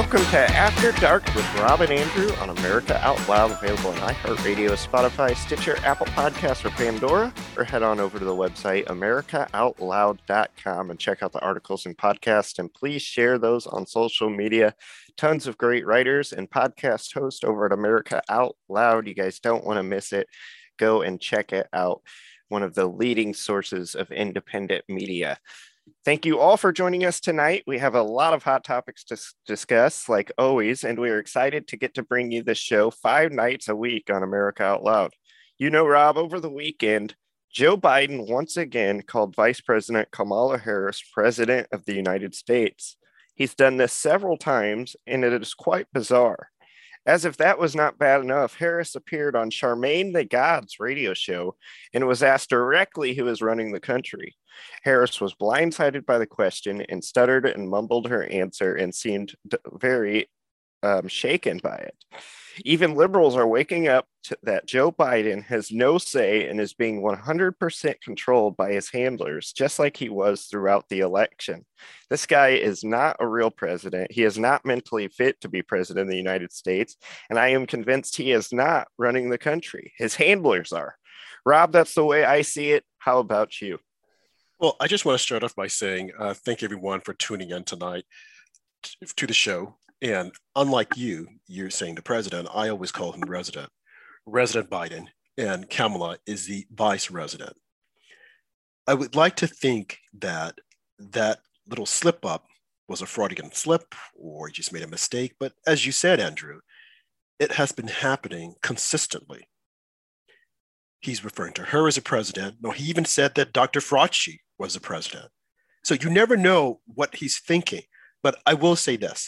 Welcome to After Dark with Rob and Andrew on America Out Loud, available on iHeartRadio, Spotify, Stitcher, Apple Podcasts, or Pandora, or head on over to the website americaoutloud.com and check out the articles and podcasts, and please share those on social media. Tons of great writers and podcast hosts over at America Out Loud. You guys don't want to miss it. Go and check it out. One of the leading sources of independent media. Thank you all for joining us tonight. We have a lot of hot topics to discuss, like always, and we are excited to get to bring you this show 5 nights a week on America Out Loud. You know, Rob, over the weekend, Joe Biden once again called Vice President Kamala Harris President of the United States. He's done this several times, and it is quite bizarre. As if that was not bad enough, Harris appeared on Charmaine the God's radio show and was asked directly who is running the country. Harris was blindsided by the question and stuttered and mumbled her answer and seemed very shaken by it. Even liberals are waking up to that Joe Biden has no say and is being 100% controlled by his handlers, just like he was throughout the election. This guy is not a real president. He is not mentally fit to be president of the United States, and I am convinced he is not running the country. His handlers are. Rob, that's the way I see it. How about you? Well, I just want to start off by saying thank everyone for tuning in tonight to the show. And unlike you're saying the president, I always call him resident. Resident Biden, and Kamala is the vice resident. I would like to think that that little slip up was a fraudulent slip or he just made a mistake. But as you said, Andrew, it has been happening consistently. He's referring to her as a president. No, he even said that Dr. Fauci was a president. So you never know what he's thinking. But I will say this.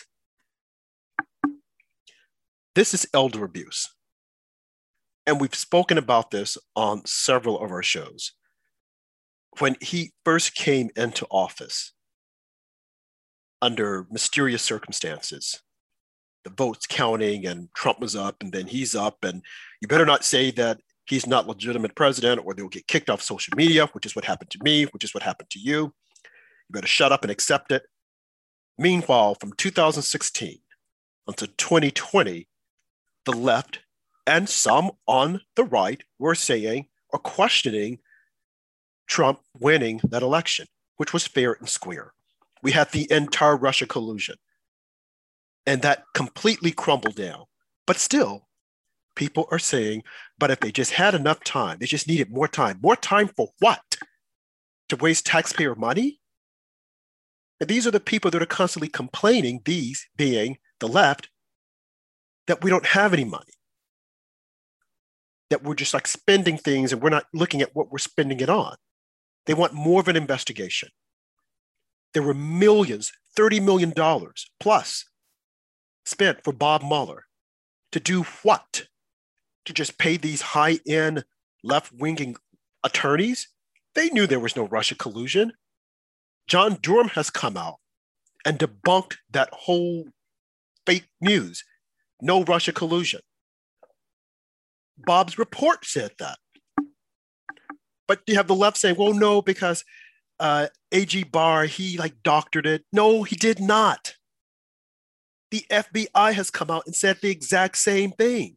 This is elder abuse. And we've spoken about this on several of our shows. When he first came into office, under mysterious circumstances, the votes counting and Trump was up and then he's up, and you better not say that he's not legitimate president or they'll get kicked off social media, which is what happened to me, which is what happened to you. You better shut up and accept it. Meanwhile, from 2016 until 2020, the left and some on the right were saying or questioning Trump winning that election, which was fair and square. We had the entire Russia collusion, and that completely crumbled down. But still, people are saying, but if they just had enough time, they just needed more time. More time for what? To waste taxpayer money? And these are the people that are constantly complaining, these being the left, that we don't have any money, that we're just like spending things and we're not looking at what we're spending it on. They want more of an investigation. There were millions, $30 million plus spent for Bob Mueller to do what? To just pay these high-end left-winging attorneys? They knew there was no Russia collusion. John Durham has come out and debunked that whole fake news. No Russia collusion. Bob's report said that. But you have the left saying, well, no, because A.G. Barr, he doctored it. No, he did not. The FBI has come out and said the exact same thing.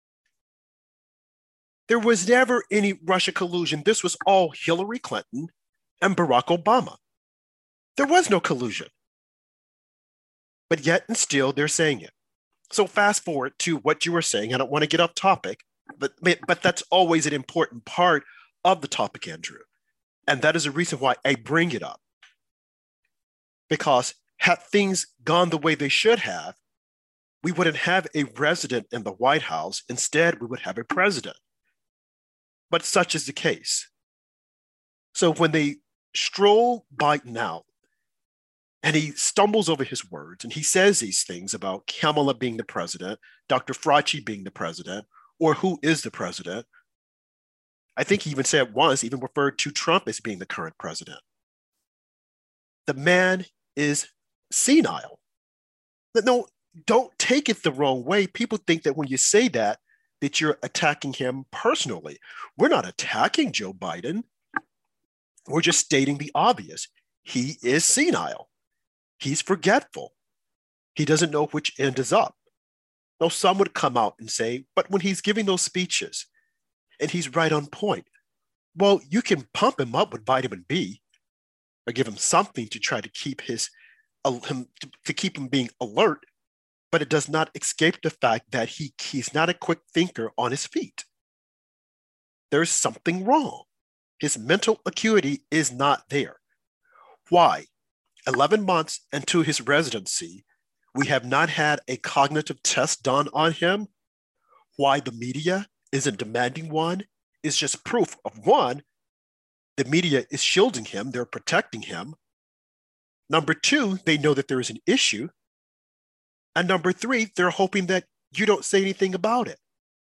There was never any Russia collusion. This was all Hillary Clinton and Barack Obama. There was no collusion. But yet and still they're saying it. So fast forward to what you were saying. I don't want to get off topic, but that's always an important part of the topic, Andrew. And that is the reason why I bring it up. Because had things gone the way they should have, we wouldn't have a resident in the White House. Instead, we would have a president. But such is the case. So when they stroll Biden out, and he stumbles over his words, and he says these things about Kamala being the president, Dr. Fauci being the president, or who is the president. I think he even said once, even referred to Trump as being the current president. The man is senile. No, don't take it the wrong way. People think that when you say that you're attacking him personally. We're not attacking Joe Biden. We're just stating the obvious. He is senile. He's forgetful. He doesn't know which end is up. Now, some would come out and say, but when he's giving those speeches and he's right on point, well, you can pump him up with vitamin B or give him something to try to keep keep him being alert, but it does not escape the fact that he's not a quick thinker on his feet. There's something wrong. His mental acuity is not there. Why? 11 months into his residency, we have not had a cognitive test done on him. Why the media isn't demanding one is just proof of one, the media is shielding him, they're protecting him. Number two, they know that there is an issue. And number three, they're hoping that you don't say anything about it.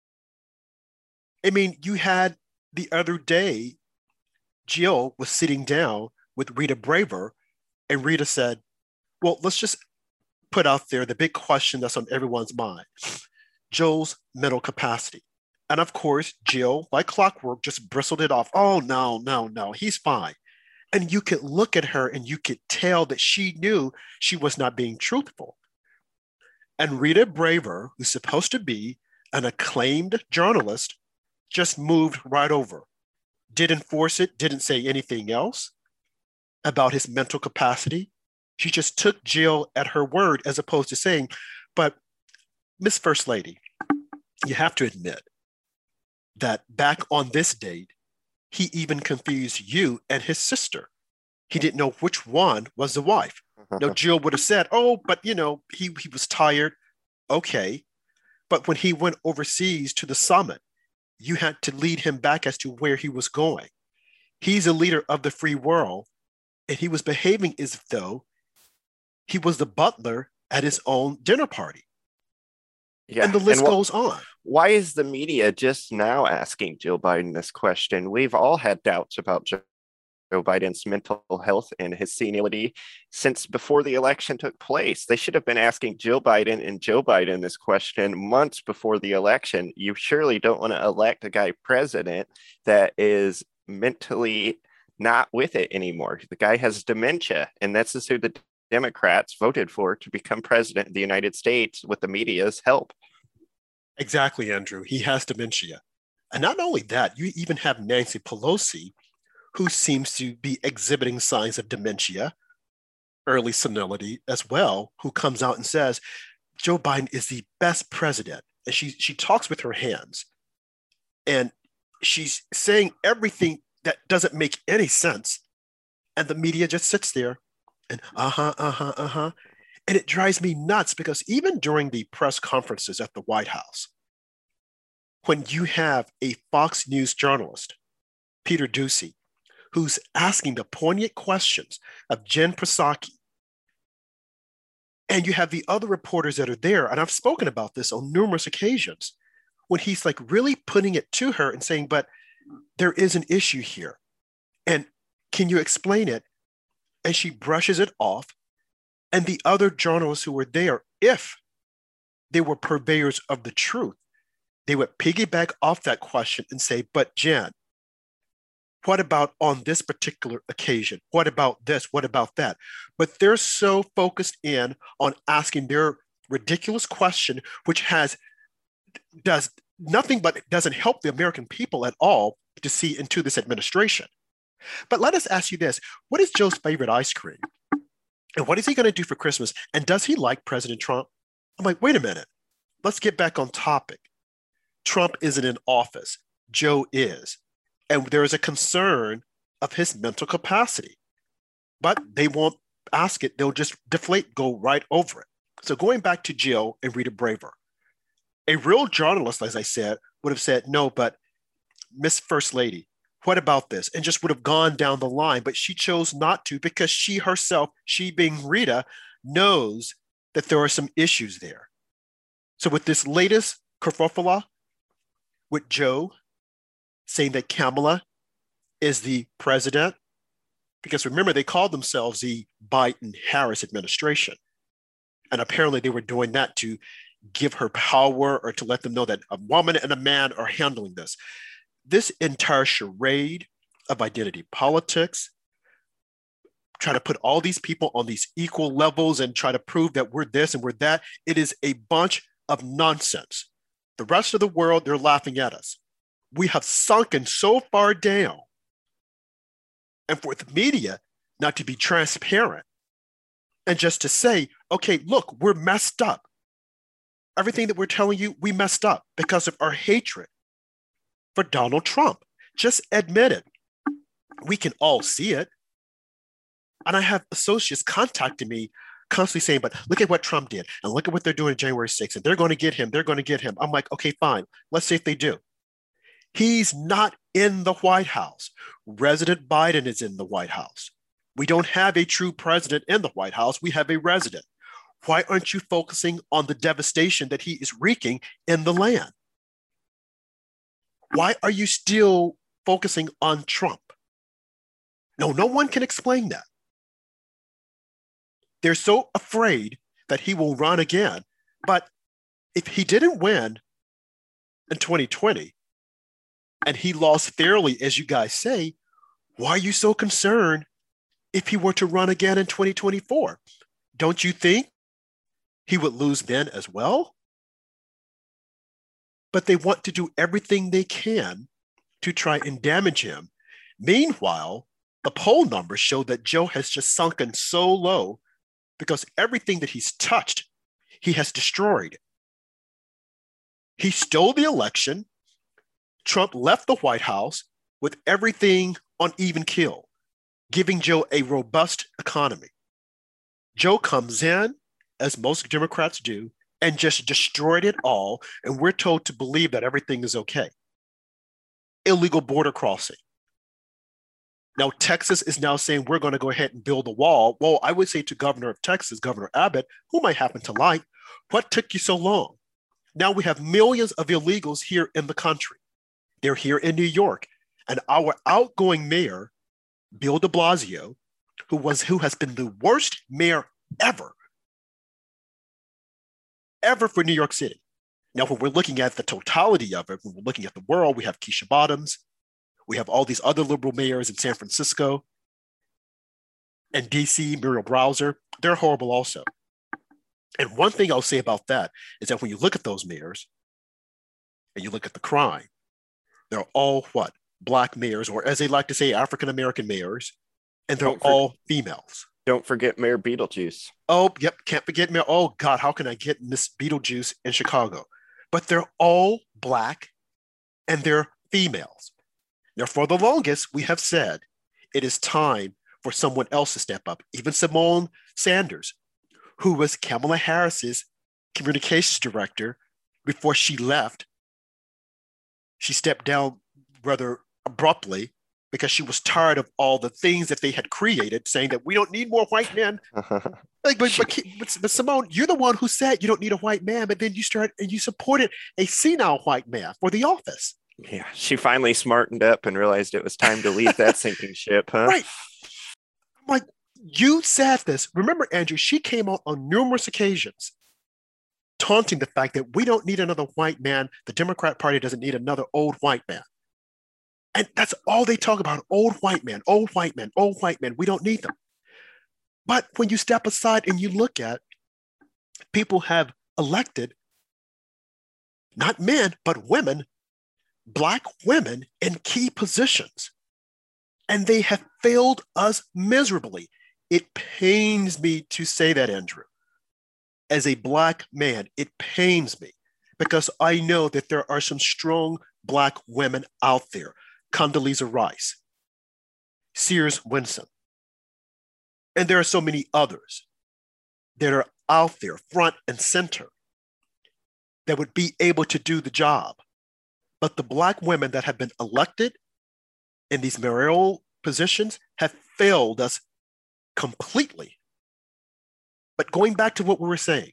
I mean, you had the other day, Jill was sitting down with Rita Braver, and Rita said, well, let's just put out there the big question that's on everyone's mind, Joe's mental capacity. And of course, Jill, like clockwork, just bristled it off. Oh, no, he's fine. And you could look at her and you could tell that she knew she was not being truthful. And Rita Braver, who's supposed to be an acclaimed journalist, just moved right over, didn't force it, didn't say anything else about his mental capacity. She just took Jill at her word as opposed to saying, but Miss First Lady, you have to admit that back on this date, he even confused you and his sister. He didn't know which one was the wife. Now, Jill would have said, oh, but he was tired. Okay. But when he went overseas to the summit, you had to lead him back as to where he was going. He's a leader of the free world, and he was behaving as though he was the butler at his own dinner party. Yeah. And the list goes on. Why is the media just now asking Joe Biden this question? We've all had doubts about Joe Biden's mental health and his senility since before the election took place. They should have been asking Joe Biden this question months before the election. You surely don't want to elect a guy president that is mentally not with it anymore. The guy has dementia, and that's just who the Democrats voted for to become president of the United States with the media's help. Exactly, Andrew. He has dementia. And not only that, you even have Nancy Pelosi, who seems to be exhibiting signs of dementia, early senility as well, who comes out and says, Joe Biden is the best president. And she talks with her hands. And she's saying everything that doesn't make any sense. And the media just sits there and And it drives me nuts because even during the press conferences at the White House, when you have a Fox News journalist, Peter Doocy, who's asking the poignant questions of Jen Psaki, and you have the other reporters that are there, and I've spoken about this on numerous occasions, when he's like really putting it to her and saying, but there is an issue here. And can you explain it? And she brushes it off. And the other journalists who were there, if they were purveyors of the truth, they would piggyback off that question and say, but Jen, what about on this particular occasion? What about this? What about that? But they're so focused in on asking their ridiculous question, which does nothing but doesn't help the American people at all to see into this administration. But let us ask you this. What is Joe's favorite ice cream? And what is he going to do for Christmas? And does he like President Trump? I'm like, wait a minute. Let's get back on topic. Trump isn't in office. Joe is. And there is a concern of his mental capacity. But they won't ask it. They'll just deflate, go right over it. So going back to Jill and Rita Braver, a real journalist, as I said, would have said, no, but Miss First Lady, what about this? And just would have gone down the line. But she chose not to because she herself, she being Rita, knows that there are some issues there. So with this latest kerfuffle with Joe saying that Kamala is the president, because remember, they called themselves the Biden-Harris administration. And apparently they were doing that to give her power or to let them know that a woman and a man are handling this. This entire charade of identity politics, try to put all these people on these equal levels and try to prove that we're this and we're that. It is a bunch of nonsense. The rest of the world, they're laughing at us. We have sunken so far down. And for the media not to be transparent and just to say, okay, look, we're messed up. Everything that we're telling you, we messed up because of our hatred for Donald Trump. Just admit it. We can all see it. And I have associates contacting me constantly saying, but look at what Trump did and look at what they're doing on January 6th. And they're going to get him. They're going to get him. I'm like, okay, fine. Let's see if they do. He's not in the White House. President Biden is in the White House. We don't have a true president in the White House. We have a resident. Why aren't you focusing on the devastation that he is wreaking in the land? Why are you still focusing on Trump? No one can explain that. They're so afraid that he will run again. But if he didn't win in 2020 and he lost fairly, as you guys say, why are you so concerned if he were to run again in 2024? Don't you think he would lose then as well? But they want to do everything they can to try and damage him. Meanwhile, the poll numbers show that Joe has just sunken so low because everything that he's touched, he has destroyed. He stole the election. Trump left the White House with everything on even keel, giving Joe a robust economy. Joe comes in, as most Democrats do, and just destroyed it all. And we're told to believe that everything is okay. Illegal border crossing. Now, Texas is now saying we're going to go ahead and build a wall. Well, I would say to Governor of Texas, Governor Abbott, whom I happen to like, what took you so long? Now we have millions of illegals here in the country. They're here in New York. And our outgoing mayor, Bill de Blasio, who has been the worst mayor ever for New York City. Now, when we're looking at the totality of it, when we're looking at the world, we have Keisha Bottoms. We have all these other liberal mayors in San Francisco and DC, Muriel Bowser. They're horrible also. And one thing I'll say about that is that when you look at those mayors and you look at the crime, they're all what? Black mayors, or as they like to say, African-American mayors, and they're all females. Don't forget Mayor Beetlejuice. Oh, yep, can't forget Mayor. Oh, God, how can I get Miss Beetlejuice in Chicago? But they're all Black and they're females. Now, for the longest, we have said it is time for someone else to step up. Even Simone Sanders, who was Kamala Harris's communications director before she left, she stepped down rather abruptly because she was tired of all the things that they had created, saying that we don't need more white men. But Simone, you're the one who said you don't need a white man, but then you supported a senile white man for the office. Yeah, she finally smartened up and realized it was time to leave that sinking ship, huh? Right. I'm like, you said this. Remember, Andrew, she came out on numerous occasions taunting the fact that we don't need another white man. The Democrat Party doesn't need another old white man. And that's all they talk about, old white men, old white men, old white men. We don't need them. But when you step aside and you look at people have elected, not men, but women, Black women in key positions, and they have failed us miserably. It pains me to say that, Andrew. As a Black man, it pains me because I know that there are some strong Black women out there. Condoleezza Rice, Sears Winsome, and there are so many others that are out there front and center that would be able to do the job. But the Black women that have been elected in these mayoral positions have failed us completely. But going back to what we were saying,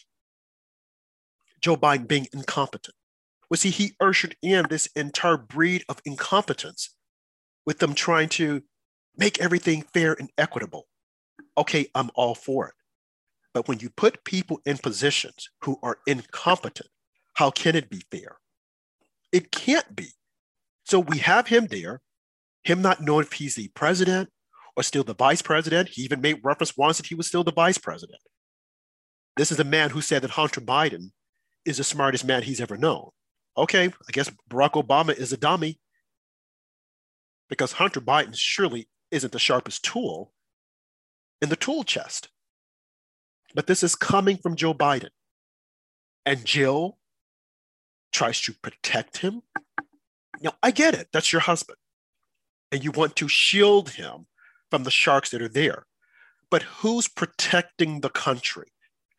Joe Biden being incompetent, well, see, he ushered in this entire breed of incompetence with them trying to make everything fair and equitable. Okay, I'm all for it. But when you put people in positions who are incompetent, how can it be fair? It can't be. So we have him there, him not knowing if he's the president or still the vice president. He even made reference once that he was still the vice president. This is a man who said that Hunter Biden is the smartest man he's ever known. Okay, I guess Barack Obama is a dummy because Hunter Biden surely isn't the sharpest tool in the tool chest. But this is coming from Joe Biden. And Jill tries to protect him. Now, I get it. That's your husband. And you want to shield him from the sharks that are there. But who's protecting the country?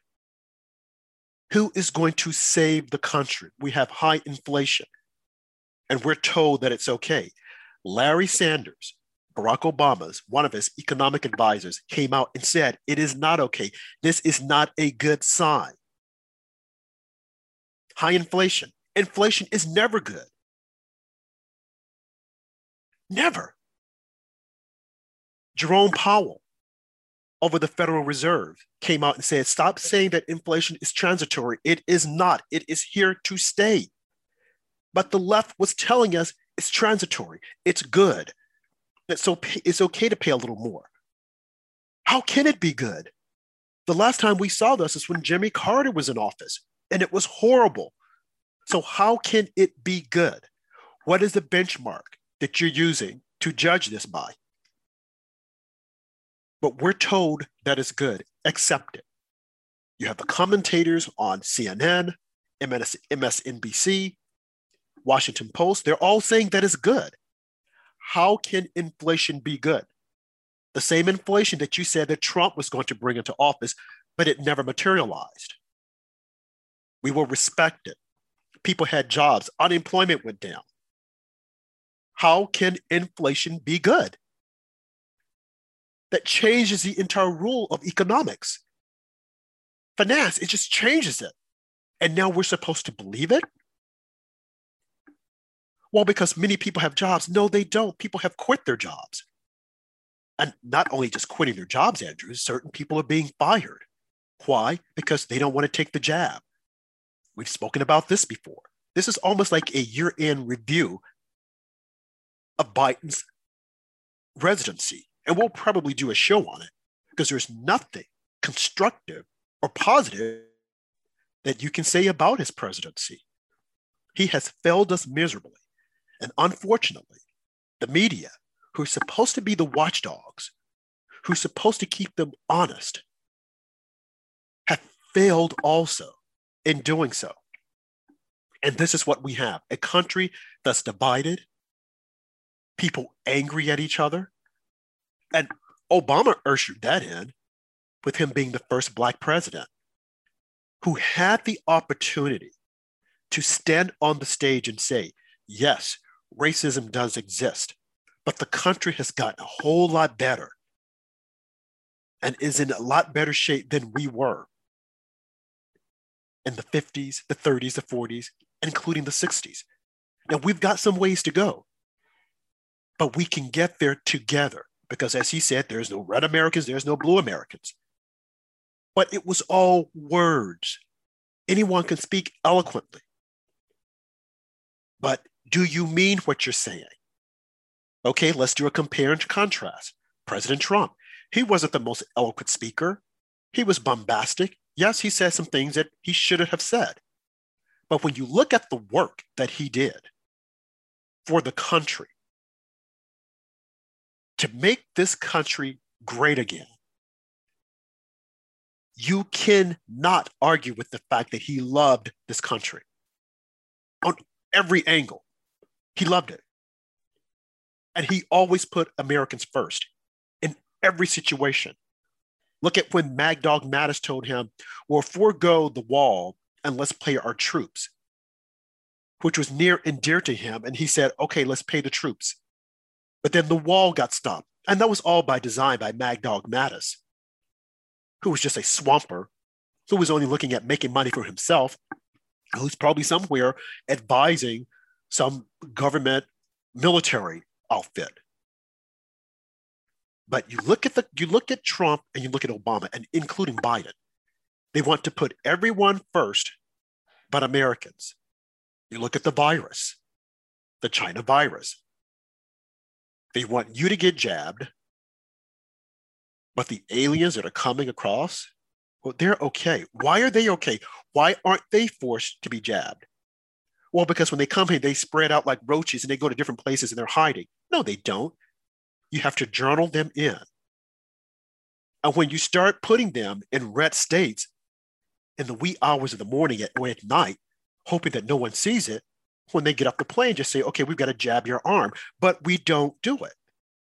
Who is going to save the country? We have high inflation, and we're told that it's okay. Larry Sanders, Barack Obama's, one of his economic advisors, came out and said, it is not okay. This is not a good sign. High inflation. Inflation is never good. Never. Jerome Powell, over the Federal Reserve, came out and said, stop saying that inflation is transitory. It is not. It is here to stay. But the left was telling us it's transitory. It's good. It's okay to pay a little more. How can it be good? The last time we saw this is when Jimmy Carter was in office, and it was horrible. So how can it be good? What is the benchmark that you're using to judge this by? But we're told that it's good. Accept it. You have the commentators on CNN, MSNBC, Washington Post. They're all saying that it's good. How can inflation be good? The same inflation that you said that Trump was going to bring into office, but it never materialized. We were respected. People had jobs. Unemployment went down. How can inflation be good? That changes the entire rule of economics. Finance, it just changes it. And now we're supposed to believe it? Well, because many people have jobs. No, they don't. People have quit their jobs. And not only just quitting their jobs, Andrew, certain people are being fired. Why? Because they don't want to take the jab. We've spoken about this before. This is almost like a year-end review of Biden's residency. And we'll probably do a show on it because there's nothing constructive or positive that you can say about his presidency. He has failed us miserably. And unfortunately, the media, who's supposed to be the watchdogs, who's supposed to keep them honest, have failed also in doing so. And this is what we have, a country that's divided, people angry at each other. And Obama ushered that in with him being the first Black president who had the opportunity to stand on the stage and say, yes, racism does exist, but the country has gotten a whole lot better and is in a lot better shape than we were in the 50s, the 30s, the 40s, including the 60s. Now, we've got some ways to go, but we can get there together. Because as he said, there's no red Americans, there's no blue Americans. But it was all words. Anyone can speak eloquently. But do you mean what you're saying? Okay, let's do a compare and contrast. President Trump, he wasn't the most eloquent speaker. He was bombastic. Yes, he said some things that he shouldn't have said. But when you look at the work that he did for the country, to make this country great again, you cannot argue with the fact that he loved this country on every angle. He loved it. And he always put Americans first in every situation. Look at when Mad Dog Mattis told him, well, forego the wall and let's pay our troops, which was near and dear to him. And he said, okay, let's pay the troops. But then the wall got stopped. And that was all by design by Mad Dog Mattis, who was just a swamper, who was only looking at making money for himself, who's probably somewhere advising some government military outfit. But you look at Trump and you look at Obama, and including Biden. They want to put everyone first but Americans. You look at the virus, the China virus. They want you to get jabbed. But the aliens that are coming across, well, they're okay. Why are they okay? Why aren't they forced to be jabbed? Well, because when they come here, they spread out like roaches and they go to different places and they're hiding. No, they don't. You have to journal them in. And when you start putting them in red states in the wee hours of the morning or at night, hoping that no one sees it, when they get off the plane, just say, okay, we've got to jab your arm, but we don't do it.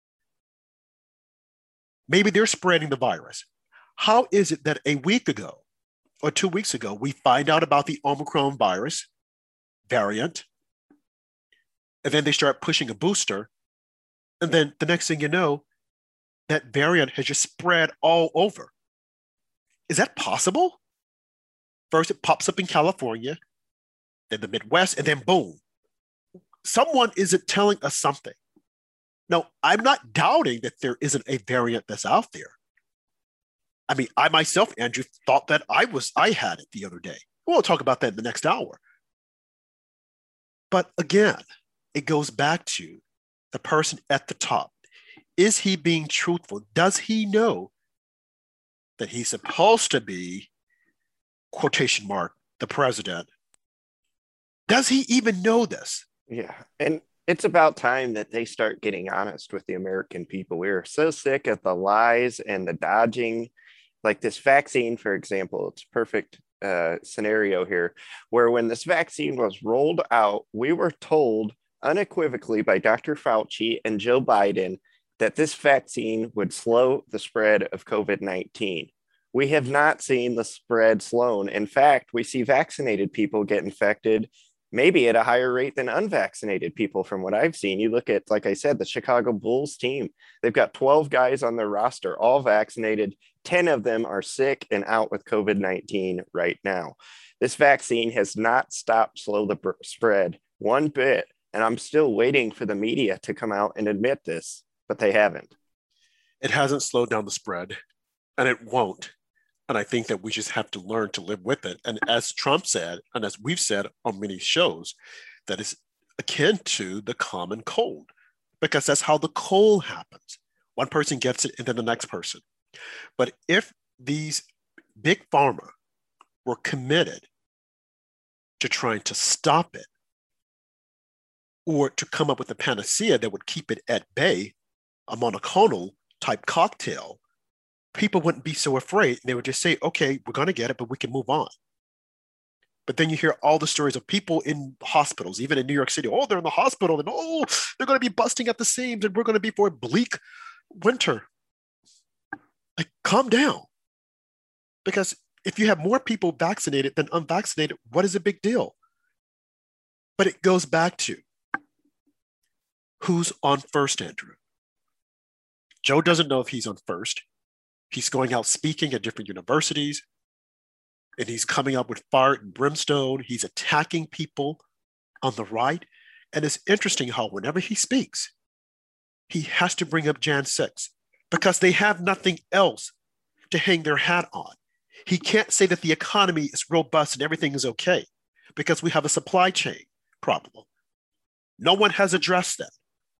Maybe they're spreading the virus. How is it that a week ago or 2 weeks ago, we find out about the Omicron virus variant, and then they start pushing a booster, and then the next thing you know, that variant has just spread all over? Is that possible? First, it pops up in California, then the Midwest, and then boom. Someone isn't telling us something. Now, I'm not doubting that there isn't a variant that's out there. I mean, I myself, Andrew, thought that I had it the other day. We'll talk about that in the next hour. But again, it goes back to the person at the top. Is he being truthful? Does he know that he's supposed to be, quotation mark, the president? Does he even know this? Yeah. And it's about time that they start getting honest with the American people. We are so sick of the lies and the dodging. Like this vaccine, for example, it's a perfect scenario here, where when this vaccine was rolled out, we were told unequivocally by Dr. Fauci and Joe Biden that this vaccine would slow the spread of COVID-19. We have not seen the spread slow. In fact, we see vaccinated people get infected maybe at a higher rate than unvaccinated people from what I've seen. You look at, like I said, the Chicago Bulls team. They've got 12 guys on their roster, all vaccinated. 10 of them are sick and out with COVID-19 right now. This vaccine has not stopped slow the spread one bit. And I'm still waiting for the media to come out and admit this, but they haven't. It hasn't slowed down the spread, and it won't. And I think that we just have to learn to live with it. And as Trump said, and as we've said on many shows, that is akin to the common cold, because that's how the cold happens. One person gets it and then the next person. But if these big pharma were committed to trying to stop it or to come up with a panacea that would keep it at bay, a monoclonal type cocktail, people wouldn't be so afraid. They would just say, okay, we're going to get it, but we can move on. But then you hear all the stories of people in hospitals, even in New York City. Oh, they're in the hospital, and oh, they're going to be busting at the seams, and we're going to be for a bleak winter. Like, calm down. Because if you have more people vaccinated than unvaccinated, what is a big deal? But it goes back to who's on first, Andrew. Joe doesn't know if he's on first. He's going out speaking at different universities, and he's coming up with fire and brimstone. He's attacking people on the right. And it's interesting how whenever he speaks, he has to bring up Jan 6 because they have nothing else to hang their hat on. He can't say that the economy is robust and everything is okay because we have a supply chain problem. No one has addressed that.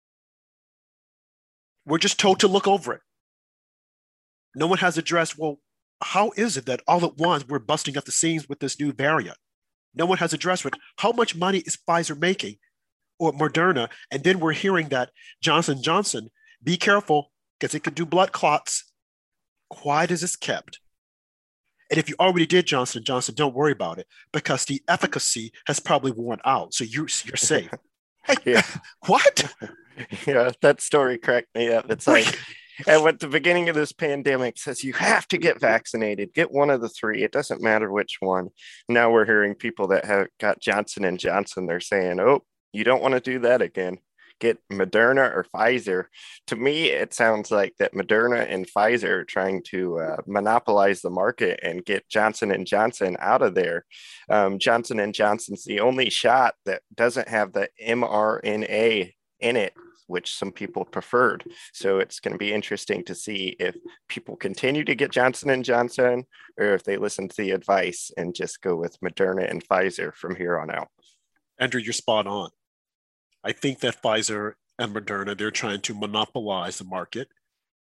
We're just told to look over it. No one has addressed, well, how is it that all at once we're busting at the seams with this new variant? No one has addressed it. How much money is Pfizer making or Moderna? And then we're hearing that Johnson & Johnson, be careful because it could do blood clots. Quiet as it's kept. And if you already did Johnson & Johnson, don't worry about it because the efficacy has probably worn out. So you're safe. Hey, Yeah. What? Yeah, that story cracked me up. It's like, and at the beginning of this pandemic says you have to get vaccinated, get one of the three. It doesn't matter which one. Now we're hearing people that have got Johnson & Johnson. They're saying, oh, you don't want to do that again. Get Moderna or Pfizer. To me, it sounds like that Moderna and Pfizer are trying to monopolize the market and get Johnson & Johnson out of there. Johnson & Johnson's the only shot that doesn't have the mRNA in it, which some people preferred. So it's going to be interesting to see if people continue to get Johnson & Johnson or if they listen to the advice and just go with Moderna and Pfizer from here on out. Andrew, you're spot on. I think that Pfizer and Moderna, they're trying to monopolize the market.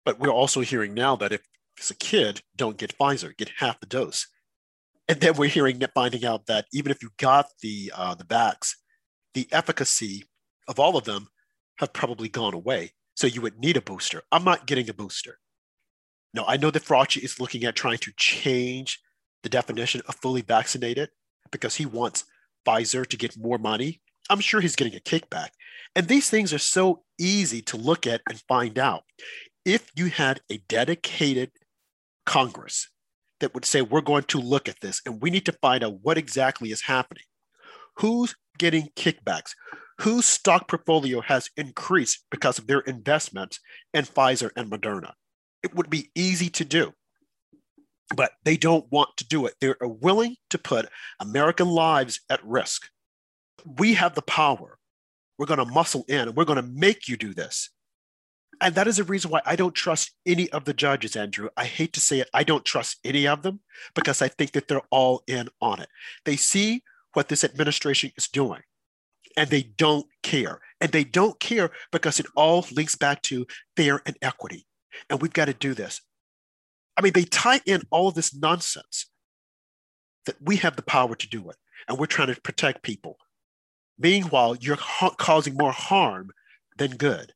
But we're also hearing now that if it's a kid, don't get Pfizer, get half the dose. And then we're finding out that even if you got the vax, the efficacy of all of them have probably gone away. So you would need a booster. I'm not getting a booster. No, I know that Fauci is looking at trying to change the definition of fully vaccinated because he wants Pfizer to get more money. I'm sure he's getting a kickback. And these things are so easy to look at and find out. If you had a dedicated Congress that would say, we're going to look at this and we need to find out what exactly is happening. Who's getting kickbacks? Whose stock portfolio has increased because of their investments in Pfizer and Moderna? It would be easy to do, but they don't want to do it. They're willing to put American lives at risk. We have the power. We're going to muscle in and we're going to make you do this. And that is the reason why I don't trust any of the judges, Andrew. I hate to say it. I don't trust any of them because I think that they're all in on it. They see what this administration is doing and they don't care. And they don't care because it all links back to fair and equity. And we've got to do this. I mean, they tie in all of this nonsense that we have the power to do it. And we're trying to protect people. Meanwhile, you're causing more harm than good.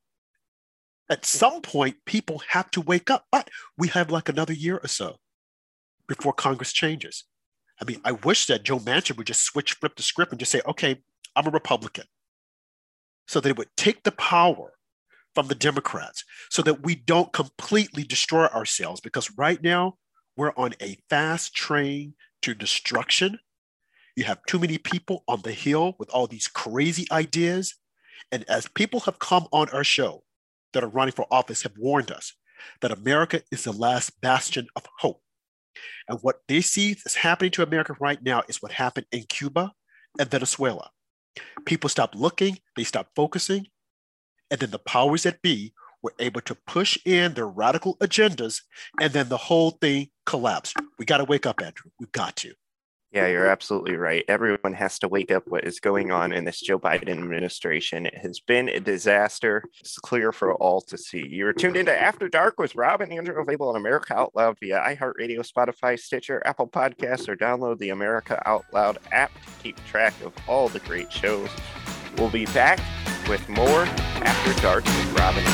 At some point, people have to wake up, but we have like another year or so before Congress changes. I mean, I wish that Joe Manchin would just flip the script and just say, okay, I'm a Republican. So that it would take the power from the Democrats so that we don't completely destroy ourselves, because right now we're on a fast train to destruction. You have too many people on the Hill with all these crazy ideas. And as people have come on our show that are running for office have warned us that America is the last bastion of hope. And what they see is happening to America right now is what happened in Cuba and Venezuela. People stopped looking, they stopped focusing, and then the powers that be were able to push in their radical agendas, and then the whole thing collapsed. We got to wake up, Andrew. We've got to. Yeah, you're absolutely right. Everyone has to wake up what is going on in this Joe Biden administration. It has been a disaster. It's clear for all to see. You're tuned into After Dark with Rob and Andrew, available on America Out Loud via iHeartRadio, Spotify, Stitcher, Apple Podcasts, or download the America Out Loud app to keep track of all the great shows. We'll be back with more After Dark with Rob and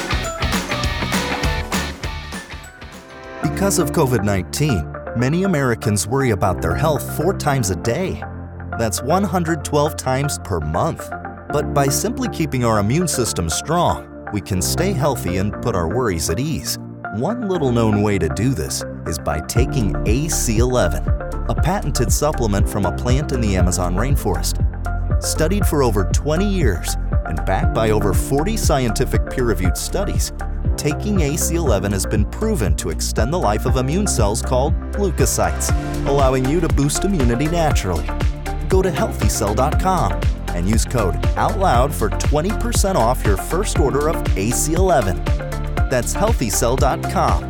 Andrew. Because of COVID-19, many Americans worry about their health 4 times a day. That's 112 times per month. But by simply keeping our immune system strong, we can stay healthy and put our worries at ease. One little known way to do this is by taking AC11, a patented supplement from a plant in the Amazon rainforest. Studied for over 20 years and backed by over 40 scientific peer-reviewed studies, taking AC11 has been proven to extend the life of immune cells called leukocytes, allowing you to boost immunity naturally. Go to healthycell.com and use code OUTLOUD for 20% off your first order of AC11. That's healthycell.com,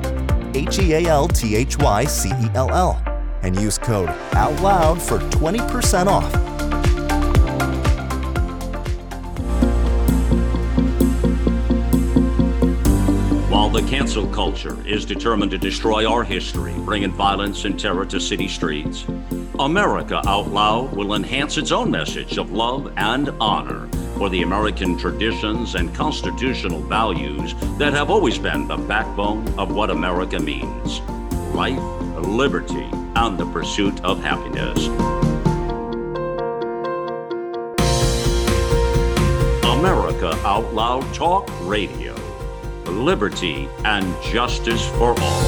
HEALTHYCELL, and use code OUTLOUD for 20% off. While the cancel culture is determined to destroy our history, bringing violence and terror to city streets, America Out Loud will enhance its own message of love and honor for the American traditions and constitutional values that have always been the backbone of what America means: life, liberty, and the pursuit of happiness. America Out Loud Talk Radio. Liberty and justice for all.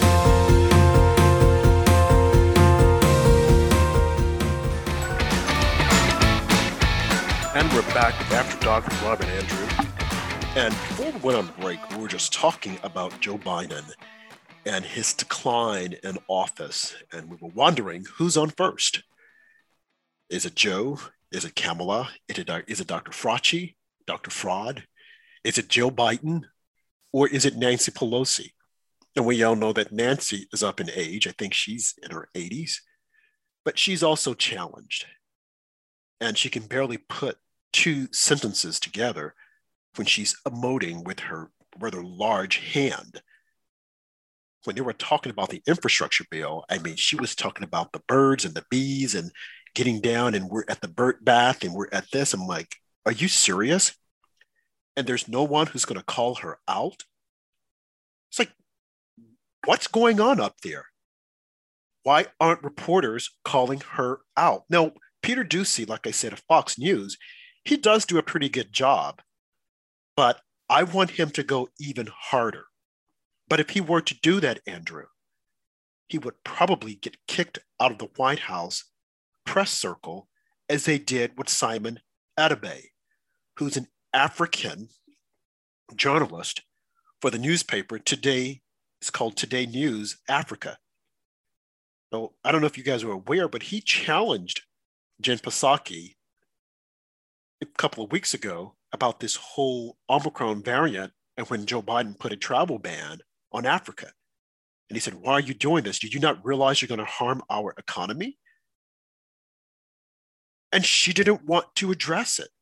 And we're back with After Dark with Rob and Andrew. And before we went on break, we were just talking about Joe Biden and his decline in office. And we were wondering who's on first. Is it Joe? Is it Kamala? Is it Dr. Fauci? Dr. Fraud? Is it Joe Biden? Or is it Nancy Pelosi? And we all know that Nancy is up in age. I think she's in her 80s. But she's also challenged. And she can barely put 2 sentences together when she's emoting with her rather large hand. when they were talking about the infrastructure bill, I mean, she was talking about the birds and the bees and getting down, and we're at the bird bath and we're at this. I'm like, are you serious? And there's no one who's going to call her out. It's like, what's going on up there? Why aren't reporters calling her out? Now, Peter Doocy, like I said, of Fox News, he does do a pretty good job, but I want him to go even harder. But if he were to do that, Andrew, he would probably get kicked out of the White House press circle as they did with Simon Atabey, who's an African journalist for the newspaper Today. It's called Today News Africa. So I don't know if you guys are aware, but he challenged Jen Psaki a couple of weeks ago about this whole Omicron variant and when Joe Biden put a travel ban on Africa. And he said, why are you doing this? Do you not realize you're going to harm our economy? And she didn't want to address it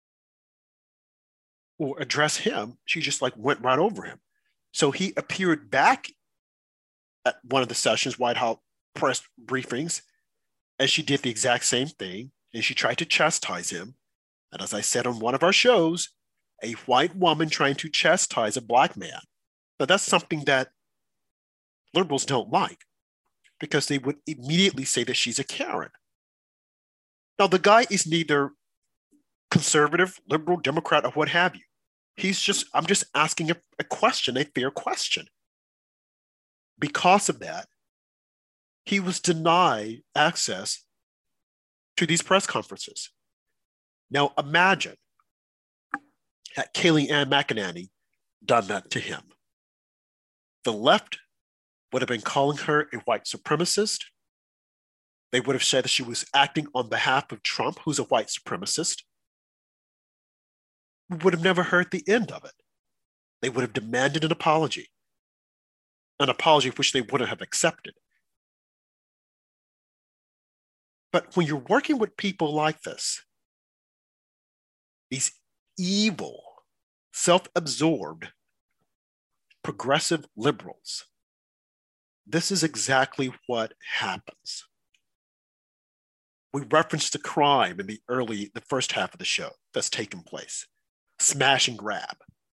or address him. She just like went right over him. So he appeared back at one of the sessions, White House press briefings, and she did the exact same thing. And she tried to chastise him. And as I said on one of our shows, a white woman trying to chastise a black man. Now that's something that liberals don't like, because they would immediately say that she's a Karen. Now, the guy is neither conservative, liberal, Democrat, or what have you. I'm just asking a question, a fair question. Because of that, he was denied access to these press conferences. Now, imagine had Kellyanne McEnany done that to him. The left would have been calling her a white supremacist. They would have said that she was acting on behalf of Trump, who's a white supremacist. We would have never heard the end of it. They would have demanded an apology which they wouldn't have accepted. But when you're working with people like this, these evil, self-absorbed, progressive liberals, this is exactly what happens. We referenced the crime in the first half of the show that's taken place, smash and grab.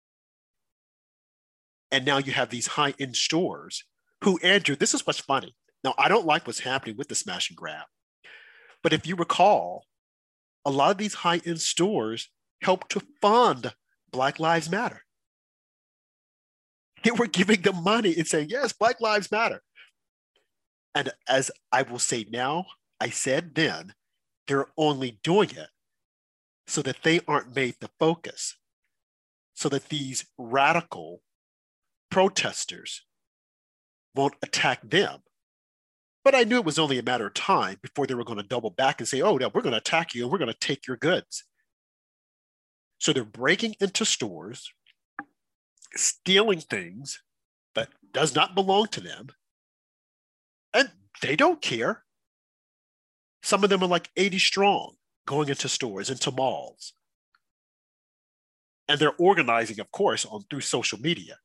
And now you have these high-end stores who, Andrew, this is what's funny. Now, I don't like what's happening with the smash and grab. But if you recall, a lot of these high-end stores helped to fund Black Lives Matter. They were giving them money and saying, yes, Black Lives Matter. And as I will say now, I said then, they're only doing it so that they aren't made the focus, so that these radical protesters won't attack them. But I knew it was only a matter of time before they were going to double back and say, oh, no, we're going to attack you and we're going to take your goods. So they're breaking into stores, stealing things that does not belong to them, and they don't care. Some of them are like 80 strong, going into stores, into malls. And they're organizing, of course, through social media.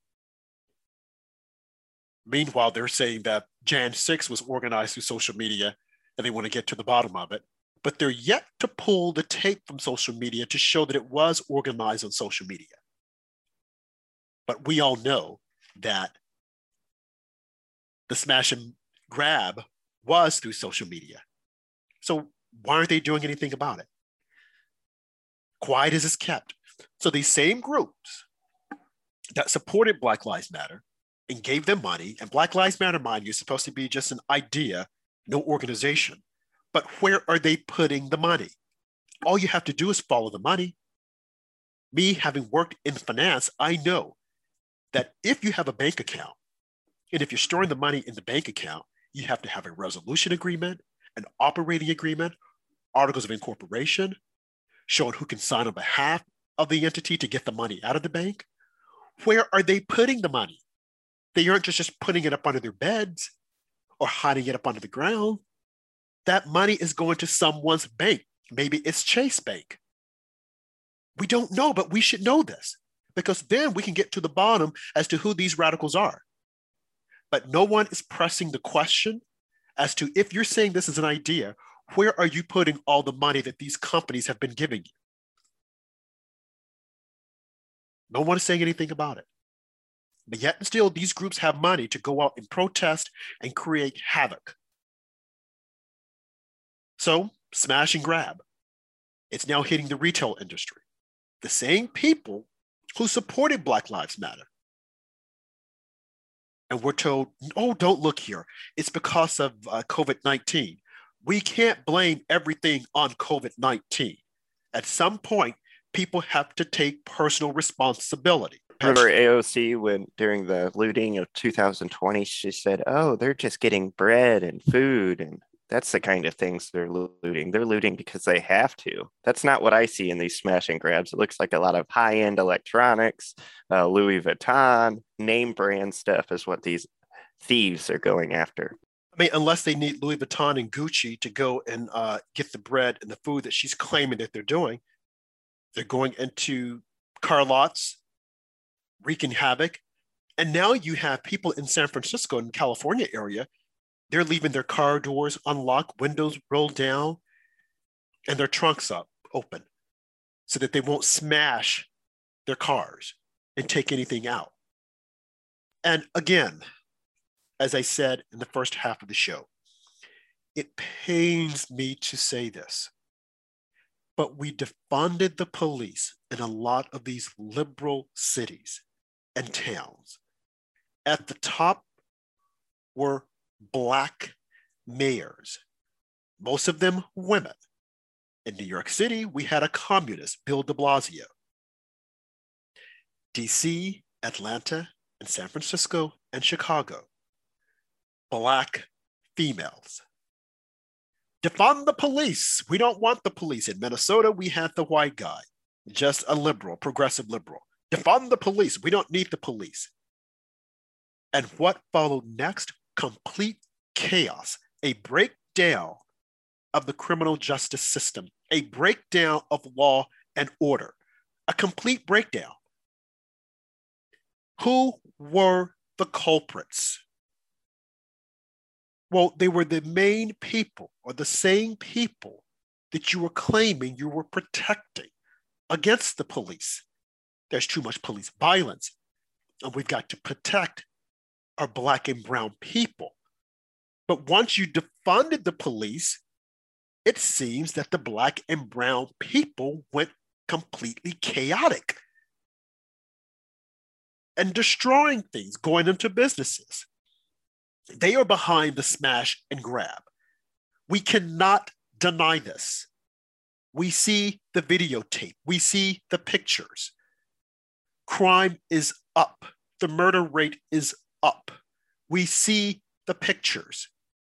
Meanwhile, they're saying that Jan 6 was organized through social media and they want to get to the bottom of it. But they're yet to pull the tape from social media to show that it was organized on social media. But we all know that the smash and grab was through social media. So why aren't they doing anything about it? Quiet as it's kept. So these same groups that supported Black Lives Matter and gave them money, and Black Lives Matter, mind you, is supposed to be just an idea, no organization. But where are they putting the money? All you have to do is follow the money. Me, having worked in finance, I know that if you have a bank account, and if you're storing the money in the bank account, you have to have a resolution agreement, an operating agreement, articles of incorporation, showing who can sign on behalf of the entity to get the money out of the bank. Where are they putting the money? They aren't just putting it up under their beds or hiding it up under the ground. That money is going to someone's bank. Maybe it's Chase Bank. We don't know, but we should know this, because then we can get to the bottom as to who these radicals are. But no one is pressing the question as to, if you're saying this is an idea, where are you putting all the money that these companies have been giving you? No one is saying anything about it. But yet and still, these groups have money to go out and protest and create havoc. So, smash and grab. It's now hitting the retail industry. The same people who supported Black Lives Matter. And we're told, oh, don't look here. It's because of COVID-19. We can't blame everything on COVID-19. At some point, people have to take personal responsibility. Remember AOC when during the looting of 2020, she said, oh, they're just getting bread and food. And that's the kind of things they're looting. They're looting because they have to. That's not what I see in these smash and grabs. It looks like a lot of high-end electronics, Louis Vuitton, name brand stuff is what these thieves are going after. I mean, unless they need Louis Vuitton and Gucci to go and get the bread and the food that she's claiming that they're doing. They're going into car lots, wreaking havoc. And now you have people in San Francisco and California area, they're leaving their car doors unlocked, windows rolled down, and their trunks open so that they won't smash their cars and take anything out. And again, as I said in the first half of the show, it pains me to say this, but we defunded the police in a lot of these liberal cities and towns. At the top were Black mayors, most of them women. In New York City, we had a communist, Bill de Blasio. DC, Atlanta, and San Francisco, and Chicago, Black females. Defund the police. We don't want the police. In Minnesota, we had the white guy, just a liberal, progressive liberal. Defund the police. We don't need the police. And what followed next? Complete chaos, a breakdown of the criminal justice system, a breakdown of law and order, a complete breakdown. Who were the culprits? Well, they were the main people or the same people that you were claiming you were protecting against the police. There's too much police violence, and we've got to protect our Black and brown people. But once you defunded the police, it seems that the Black and brown people went completely chaotic and destroying things, going into businesses. They are behind the smash and grab. We cannot deny this. We see the videotape. We see the pictures. Crime is up. The murder rate is up. We see the pictures.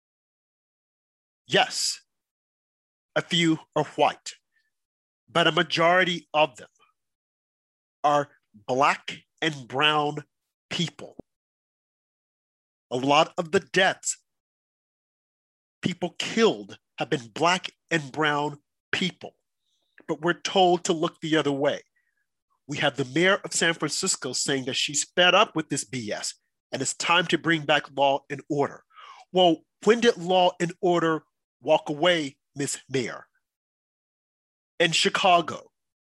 Yes, a few are white, but a majority of them are Black and brown people. A lot of the deaths, people killed, have been Black and brown people, but we're told to look the other way. We have the mayor of San Francisco saying that she's fed up with this BS and it's time to bring back law and order. Well, when did law and order walk away, Miss Mayor? In Chicago,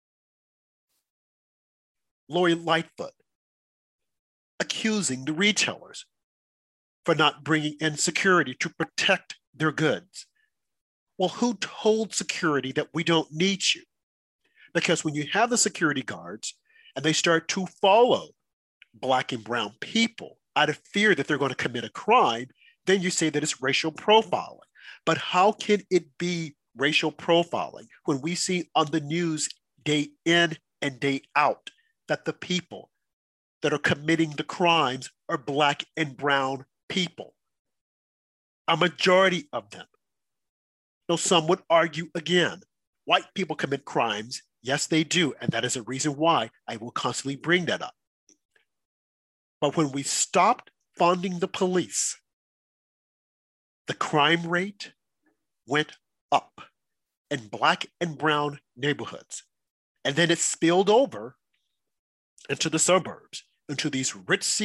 Lori Lightfoot accusing the retailers for not bringing in security to protect their goods. Well, who told security that we don't need you? Because when you have the security guards and they start to follow Black and brown people out of fear that they're going to commit a crime, then you say that it's racial profiling. But how can it be racial profiling when we see on the news day in and day out that the people that are committing the crimes are Black and brown people? A majority of them. Now, some would argue again, white people commit crimes. Yes, they do. And that is a reason why I will constantly bring that up. But when we stopped funding the police, the crime rate went up in Black and brown neighborhoods. And then it spilled over into the suburbs, into these ritzy,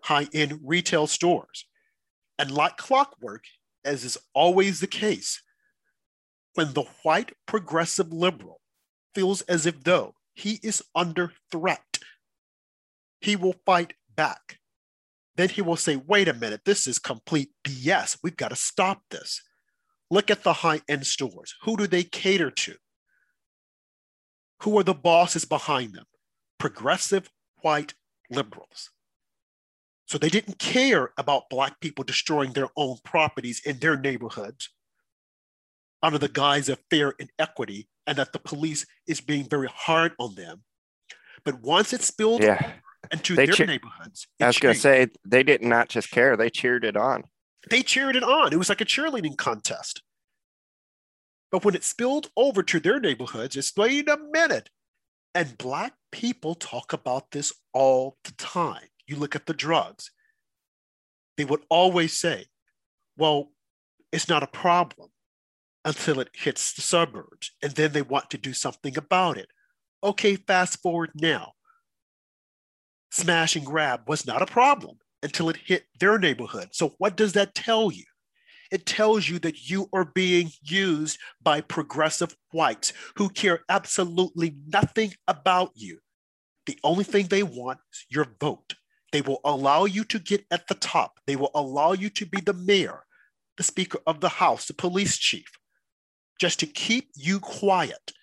high-end retail stores. And like clockwork, as is always the case, when the white progressive liberal feels as if though he is under threat, he will fight back. Then he will say, wait a minute, this is complete BS. We've got to stop this. Look at the high-end stores. Who do they cater to? Who are the bosses behind them? Progressive white liberals. So they didn't care about Black people destroying their own properties in their neighborhoods under the guise of fair and equity, and that the police is being very hard on them. But once it spilled into their neighborhoods, I was going to say, they did not just care, they cheered it on. They cheered it on. It was like a cheerleading contest. But when it spilled over to their neighborhoods, it's wait a minute. And Black people talk about this all the time. You look at the drugs. They would always say, well, it's not a problem until it hits the suburbs. And then they want to do something about it. Okay, fast forward now. Smash and grab was not a problem until it hit their neighborhood. So what does that tell you? It tells you that you are being used by progressive whites who care absolutely nothing about you. The only thing they want is your vote. They will allow you to get at the top. They will allow you to be the mayor, the Speaker of the House, the police chief, just to keep you quiet.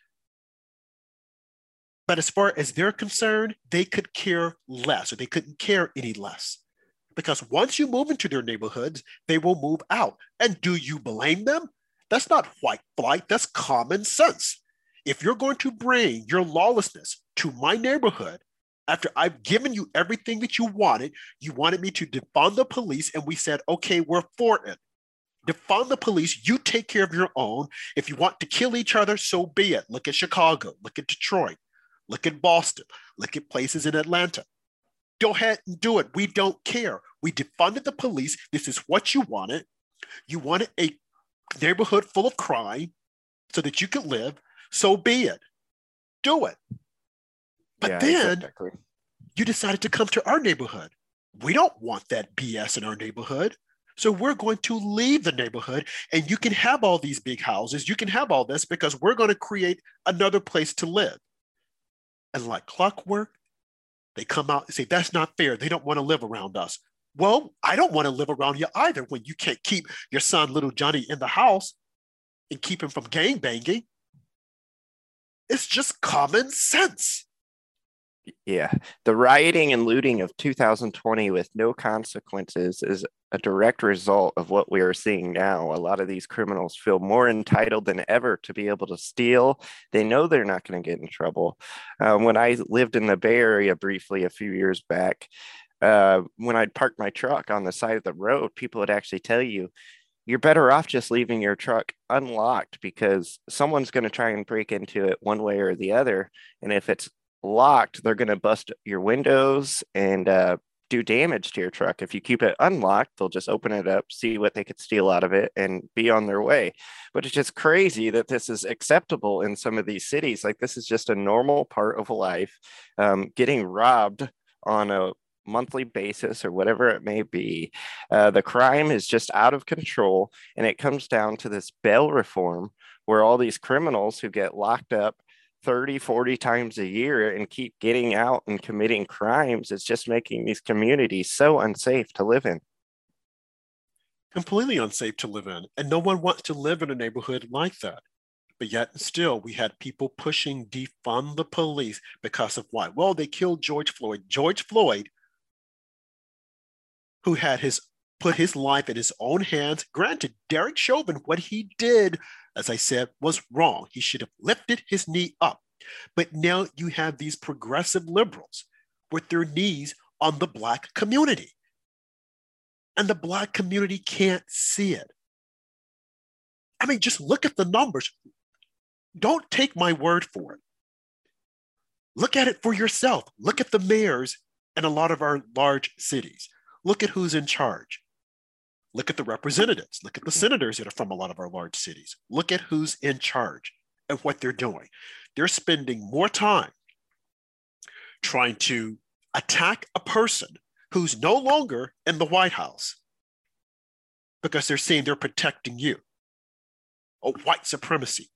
But as far as they're concerned, they could care less, or they couldn't care any less. Because once you move into their neighborhoods, they will move out. And do you blame them? That's not white flight, that's common sense. If you're going to bring your lawlessness to my neighborhood, after I've given you everything that you wanted me to defund the police, and we said, okay, we're for it. Defund the police, you take care of your own. If you want to kill each other, so be it. Look at Chicago, look at Detroit, look at Boston, look at places in Atlanta. Go ahead and do it. We don't care. We defunded the police. This is what you wanted. You wanted a neighborhood full of crime so that you could live. So be it. Do it. But then you decided to come to our neighborhood. We don't want that BS in our neighborhood. So we're going to leave the neighborhood, and you can have all these big houses. You can have all this because we're going to create another place to live. And like clockwork, they come out and say, that's not fair. They don't want to live around us. Well, I don't want to live around you either when you can't keep your son, little Johnny, in the house and keep him from gangbanging. It's just common sense. Yeah. The rioting and looting of 2020 with no consequences is a direct result of what we are seeing now. A lot of these criminals feel more entitled than ever to be able to steal. They know they're not going to get in trouble. When I lived in the Bay Area briefly a few years back, when I'd park my truck on the side of the road, people would actually tell you, you're better off just leaving your truck unlocked because someone's going to try and break into it one way or the other. And if it's locked, they're going to bust your windows and do damage to your truck. If you keep it unlocked, they'll just open it up, see what they could steal out of it, and be on their way. But it's just crazy that this is acceptable in some of these cities. Like, this is just a normal part of life. Getting robbed on a monthly basis or whatever it may be. The crime is just out of control, and it comes down to this bail reform where all these criminals who get locked up 30, 40 times a year and keep getting out and committing crimes, it's just making these communities so unsafe to live in. Completely unsafe to live in. And no one wants to live in a neighborhood like that. But yet still, we had people pushing defund the police because of why? Well, they killed George Floyd. George Floyd, who had put his life in his own hands. Granted, Derek Chauvin, what he did, as I said, was wrong. He should have lifted his knee up. But now you have these progressive liberals with their knees on the Black community. And the Black community can't see it. I mean, just look at the numbers. Don't take my word for it. Look at it for yourself. Look at the mayors in a lot of our large cities. Look at who's in charge. Look at the representatives. Look at the senators that are from a lot of our large cities. Look at who's in charge and what they're doing. They're spending more time trying to attack a person who's no longer in the White House because they're saying they're protecting you. Oh, white supremacy.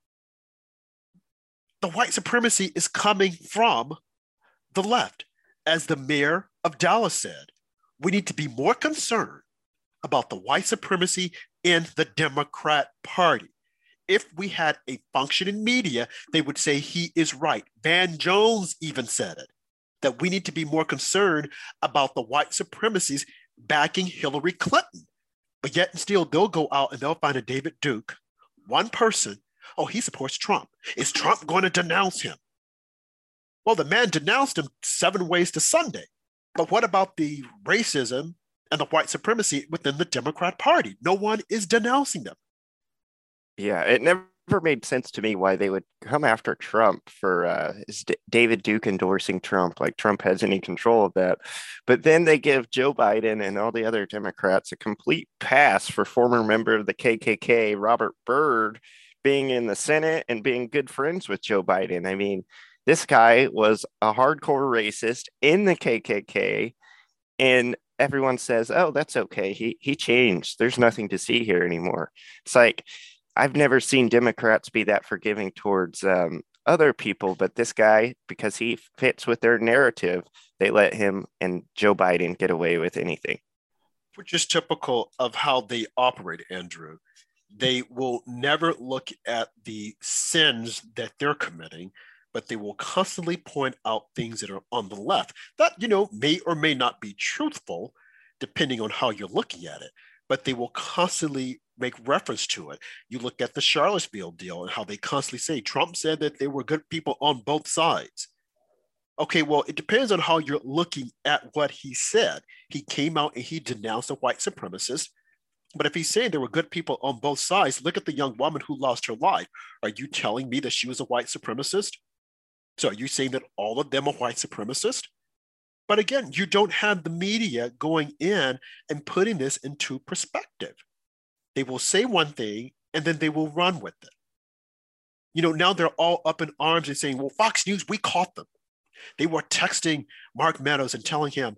The white supremacy is coming from the left. As the mayor of Dallas said, we need to be more concerned about the white supremacy in the Democrat Party. If we had a functioning media, they would say he is right. Van Jones even said it, that we need to be more concerned about the white supremacies backing Hillary Clinton. But yet and still, they'll go out and they'll find a David Duke, one person. Oh, he supports Trump. Is Trump going to denounce him? Well, the man denounced him 7 ways to Sunday. But what about the racism and the white supremacy within the Democrat Party? No one is denouncing them. Yeah, it never made sense to me why they would come after Trump for David Duke endorsing Trump, like Trump has any control of that. But then they give Joe Biden and all the other Democrats a complete pass for former member of the KKK, Robert Byrd, being in the Senate and being good friends with Joe Biden. I mean, this guy was a hardcore racist in the KKK, and everyone says, oh, that's okay. He changed. There's nothing to see here anymore. It's like, I've never seen Democrats be that forgiving towards other people, but this guy, because he fits with their narrative, they let him and Joe Biden get away with anything. Which is typical of how they operate, Andrew. They will never look at the sins that they're committing, but they will constantly point out things that are on the left that, may or may not be truthful, depending on how you're looking at it, but they will constantly make reference to it. You look at the Charlottesville deal and how they constantly say Trump said that there were good people on both sides. Okay, well, it depends on how you're looking at what he said. He came out and he denounced the white supremacists. But if he's saying there were good people on both sides, look at the young woman who lost her life. Are you telling me that she was a white supremacist? So are you saying that all of them are white supremacists? But again, you don't have the media going in and putting this into perspective. They will say one thing and then they will run with it. Now they're all up in arms and saying, well, Fox News, we caught them. They were texting Mark Meadows and telling him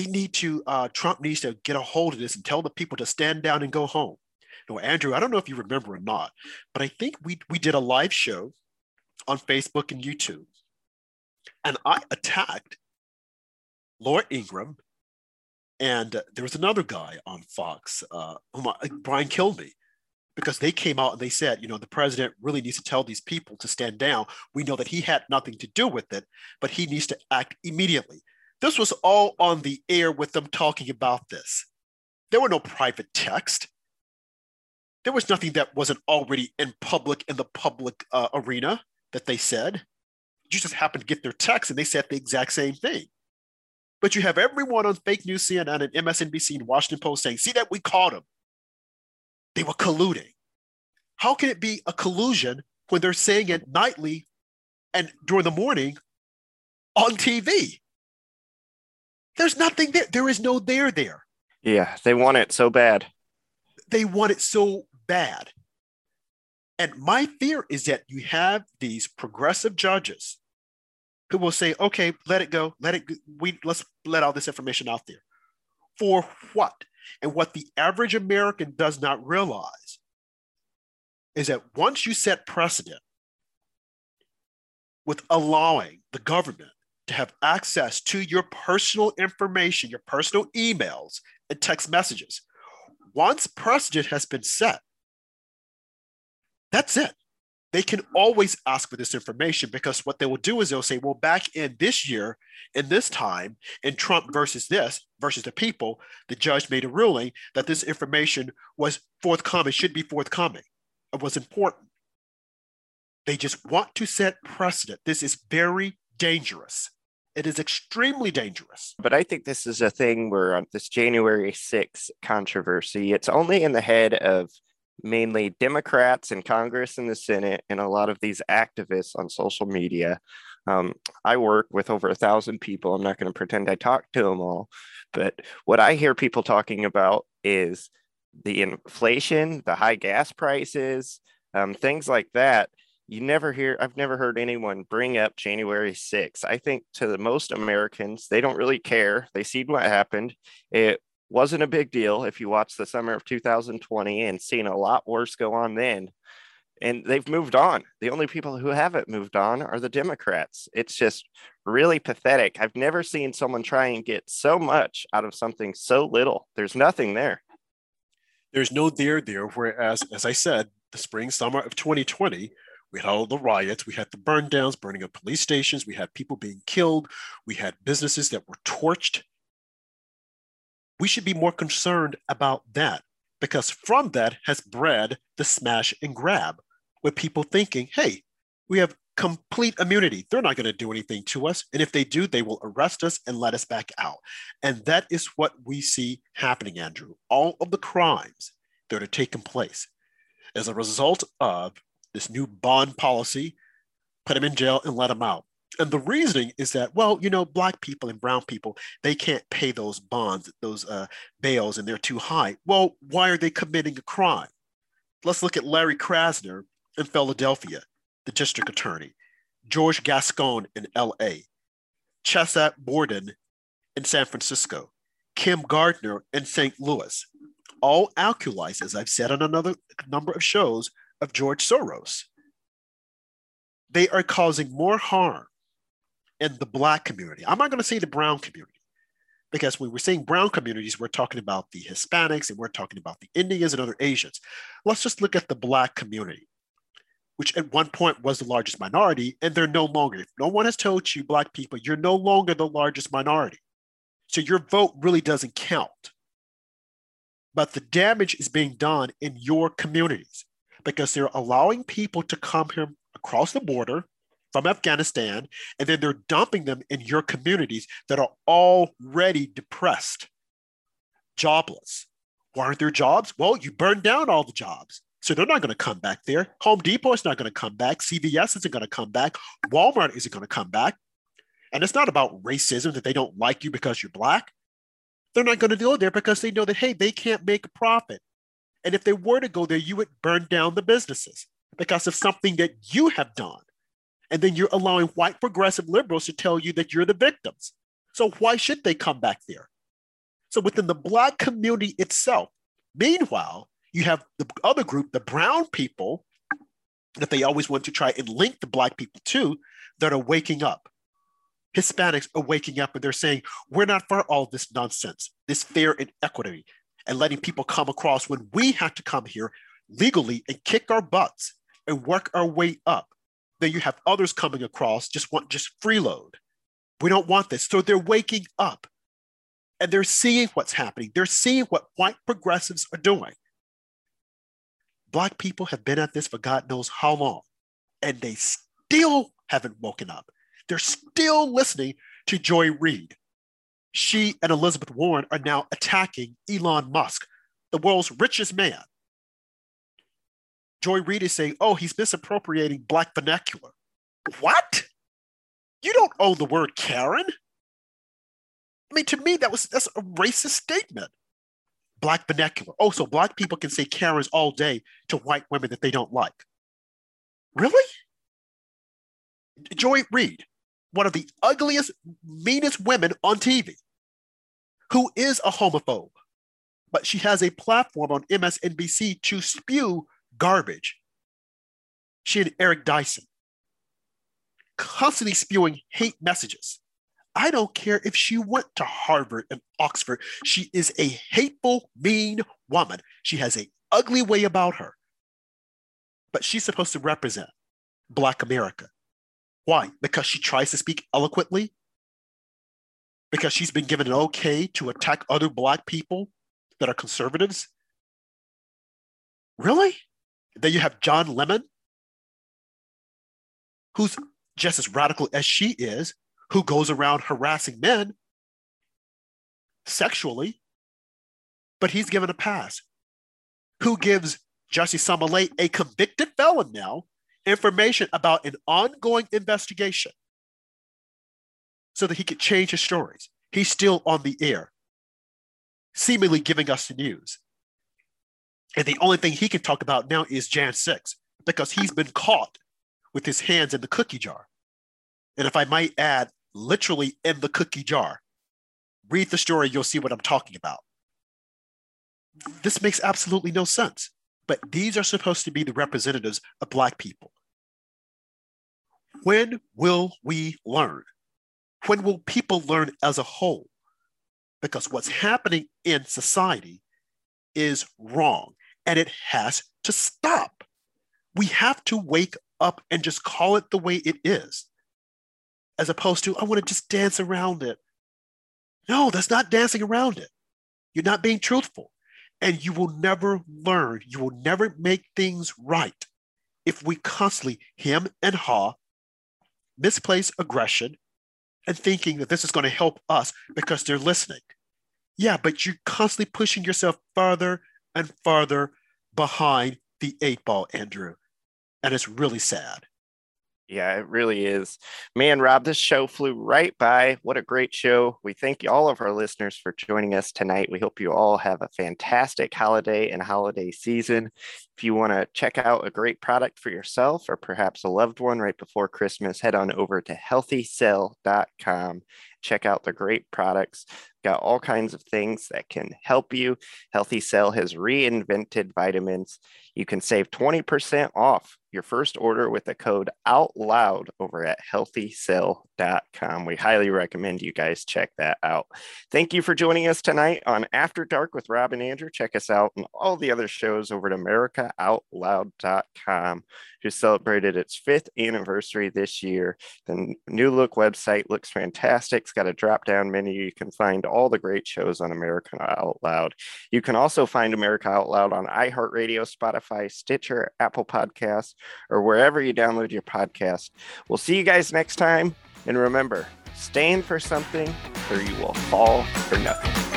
Trump needs to get a hold of this and tell the people to stand down and go home. Andrew, I don't know if you remember or not, but I think we did a live show on Facebook and YouTube. And I attacked Laura Ingraham, and there was another guy on Fox, Brian Kilby, because they came out and they said, the president really needs to tell these people to stand down. We know that he had nothing to do with it, but he needs to act immediately. This was all on the air with them talking about this. There were no private text. There was nothing that wasn't already in the public arena that they said. You just happened to get their text and they said the exact same thing. But you have everyone on fake news, CNN and MSNBC and Washington Post saying, see that we caught them. They were colluding. How can it be a collusion when they're saying it nightly and during the morning on TV? There's nothing there. There is no there. Yeah, they want it so bad. They want it so bad. And my fear is that you have these progressive judges who will say, okay, let it go. Let's let all this information out there. For what? And what the average American does not realize is that once you set precedent with allowing the government to have access to your personal information, your personal emails and text messages, once precedent has been set, that's it. They can always ask for this information because what they will do is they'll say, well, back in this year, in this time, in Trump versus the people, the judge made a ruling that this information was forthcoming, should be forthcoming. It was important. They just want to set precedent. This is very dangerous. It is extremely dangerous. But I think this is a thing where on this January 6th controversy, it's only in the head of mainly Democrats in Congress and the Senate and a lot of these activists on social media. I work with over 1,000 people. I'm not going to pretend I talk to them all, but what I hear people talking about is the inflation, the high gas prices, things like that. I've never heard anyone bring up January 6th. I think to the most Americans, they don't really care. They seen what happened. It wasn't a big deal if you watch the summer of 2020 and seen a lot worse go on then. And they've moved on. The only people who haven't moved on are the Democrats. It's just really pathetic. I've never seen someone try and get so much out of something so little. There's nothing there. There's no there there. Whereas, as I said, the spring, summer of 2020, we had all the riots, we had the burn downs, burning of police stations, we had people being killed, we had businesses that were torched. We should be more concerned about that, because from that has bred the smash and grab, with people thinking, hey, we have complete immunity. They're not going to do anything to us. And if they do, they will arrest us and let us back out. And that is what we see happening, Andrew. All of the crimes that are taking place as a result of this new bond policy, put them in jail and let them out. And the reasoning is that, well, Black people and brown people, they can't pay those bonds, those bails, and they're too high. Well, why are they committing a crime? Let's look at Larry Krasner in Philadelphia, the district attorney, George Gascon in LA, Chesat Borden in San Francisco, Kim Gardner in St. Louis, all alkalies, as I've said on another number of shows, of George Soros. They are causing more harm in the Black community. I'm not going to say the brown community, because when we're saying brown communities, we're talking about the Hispanics and we're talking about the Indians and other Asians. Let's just look at the Black community, which at one point was the largest minority, and they're no longer. If no one has told you, Black people, you're no longer the largest minority. So your vote really doesn't count. But the damage is being done in your communities, because they're allowing people to come here across the border from Afghanistan, and then they're dumping them in your communities that are already depressed, jobless. Why aren't there jobs? Well, you burned down all the jobs. So they're not going to come back there. Home Depot is not going to come back. CVS isn't going to come back. Walmart isn't going to come back. And it's not about racism that they don't like you because you're Black. They're not going to go there because they know that, hey, they can't make a profit. And if they were to go there, you would burn down the businesses because of something that you have done. And then you're allowing white progressive liberals to tell you that you're the victims. So why should they come back there? So within the Black community itself, meanwhile, you have the other group, the brown people, that they always want to try and link the Black people to, that are waking up. Hispanics are waking up and they're saying, we're not for all this nonsense, this fair and equity, and letting people come across when we have to come here legally and kick our butts and work our way up. Then you have others coming across, just freeload. We don't want this. So they're waking up and they're seeing what's happening. They're seeing what white progressives are doing. Black people have been at this for God knows how long, and they still haven't woken up. They're still listening to Joy Reid. She and Elizabeth Warren are now attacking Elon Musk, the world's richest man. Joy Reid is saying, oh, he's misappropriating Black vernacular. What? You don't own the word Karen? I mean, to me, that's a racist statement. Black vernacular. Oh, so Black people can say Karens all day to white women that they don't like. Really? Joy Reid, one of the ugliest, meanest women on TV, who is a homophobe, but she has a platform on MSNBC to spew garbage. She and Eric Dyson, constantly spewing hate messages. I don't care if she went to Harvard and Oxford. She is a hateful, mean woman. She has an ugly way about her. But she's supposed to represent Black America. Why? Because she tries to speak eloquently? Because she's been given an okay to attack other Black people that are conservatives? Really? Then you have John Lemon, who's just as radical as she is, who goes around harassing men sexually, but he's given a pass. Who gives Jussie Smollett, a convicted felon now, information about an ongoing investigation so that he could change his stories. He's still on the air, seemingly giving us the news. And the only thing he can talk about now is Jan 6, because he's been caught with his hands in the cookie jar. And if I might add, literally in the cookie jar. Read the story, you'll see what I'm talking about. This makes absolutely no sense, but these are supposed to be the representatives of Black people. When will we learn? When will people learn as a whole? Because what's happening in society is wrong, and it has to stop. We have to wake up and just call it the way it is, as opposed to, I want to just dance around it. No, that's not dancing around it. You're not being truthful. And you will never learn. You will never make things right if we constantly hem and haw, misplace aggression, and thinking that this is going to help us because they're listening. Yeah, but you're constantly pushing yourself farther and farther behind the 8 ball, Andrew. And it's really sad. Yeah, it really is. Man, Rob, this show flew right by. What a great show. We thank all of our listeners for joining us tonight. We hope you all have a fantastic holiday and holiday season. If you want to check out a great product for yourself or perhaps a loved one right before Christmas, head on over to healthycell.com. Check out the great products. Got all kinds of things that can help you. Healthy Cell has reinvented vitamins. You can save 20% off your first order with the code OUTLOUD over at healthycell.com. We highly recommend you guys check that out. Thank you for joining us tonight on After Dark with Rob and Andrew. Check us out on all the other shows over at AmericaOutloud.com. Just celebrated its 5th anniversary this year. The new look website looks fantastic. It's got a drop-down menu. You can find all the great shows on America Out Loud. You can also find America Out Loud on iHeartRadio, Spotify, Stitcher, Apple Podcasts, or wherever you download your podcast. We'll see you guys next time. And remember, stand for something or you will fall for nothing.